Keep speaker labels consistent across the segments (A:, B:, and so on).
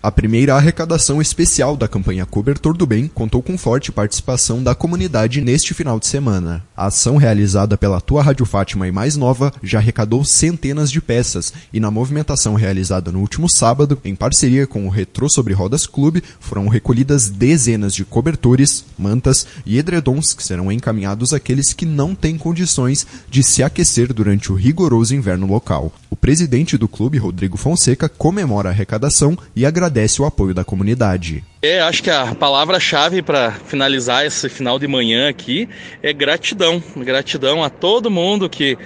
A: A primeira arrecadação especial da campanha Cobertor do Bem contou com forte participação da comunidade neste final de semana. A ação realizada pela Tua Rádio Fátima e Mais Nova já arrecadou centenas de peças e na movimentação realizada no último sábado, em parceria com o Retrô Sobre Rodas Clube, foram recolhidas dezenas de cobertores, mantas e edredons que serão encaminhados àqueles que não têm condições de se aquecer durante o rigoroso inverno local. O presidente do clube, Rodrigo Fonseca, comemora a arrecadação e agradece o apoio da comunidade.
B: Acho que a palavra-chave para finalizar esse final de manhã aqui é gratidão. Gratidão a todo mundo que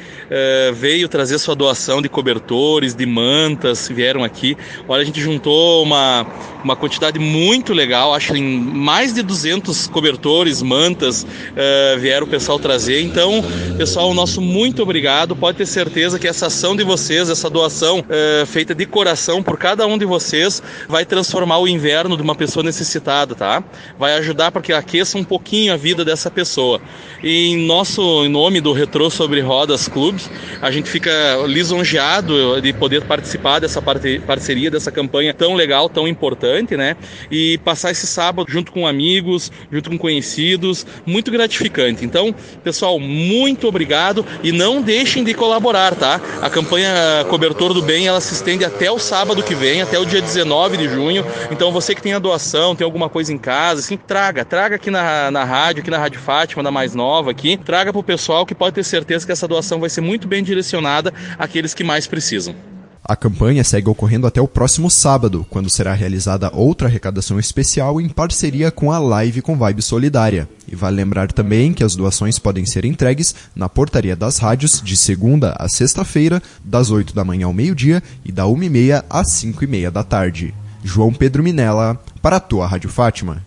B: veio trazer sua doação de cobertores, de mantas, vieram aqui. Olha, a gente juntou uma quantidade muito legal, acho que em mais de 200 cobertores, mantas, vieram o pessoal trazer. Então, pessoal, nosso muito obrigado. Pode ter certeza que essa ação de vocês, essa doação feita de coração por cada um de vocês, vai transformar o inverno de uma pessoa necessitada, tá? Vai ajudar para que aqueça um pouquinho a vida dessa pessoa. E em nome do Retrô Sobre Rodas Clube, a gente fica lisonjeado de poder participar dessa parceria, dessa campanha tão legal, tão importante, né? E passar esse sábado junto com amigos, junto com conhecidos, muito gratificante. Então, pessoal, muito obrigado e não deixem de colaborar, tá? A campanha Cobertor do Bem, ela se estende até o sábado que vem, até o dia 19 de junho. Então, você que tem a doação, tem alguma coisa em casa, assim, traga aqui na rádio, aqui na Rádio Fátima, da Mais Nova aqui, traga pro pessoal que pode ter certeza que essa doação vai ser muito bem direcionada àqueles que mais precisam.
A: A campanha segue ocorrendo até o próximo sábado, quando será realizada outra arrecadação especial em parceria com a Live com Vibe Solidária. E vale lembrar também que as doações podem ser entregues na portaria das rádios de segunda a sexta-feira, das 8 da manhã ao meio-dia e da 1h30 às 5h30 da tarde. João Pedro Minella, para a Tua Rádio Fátima.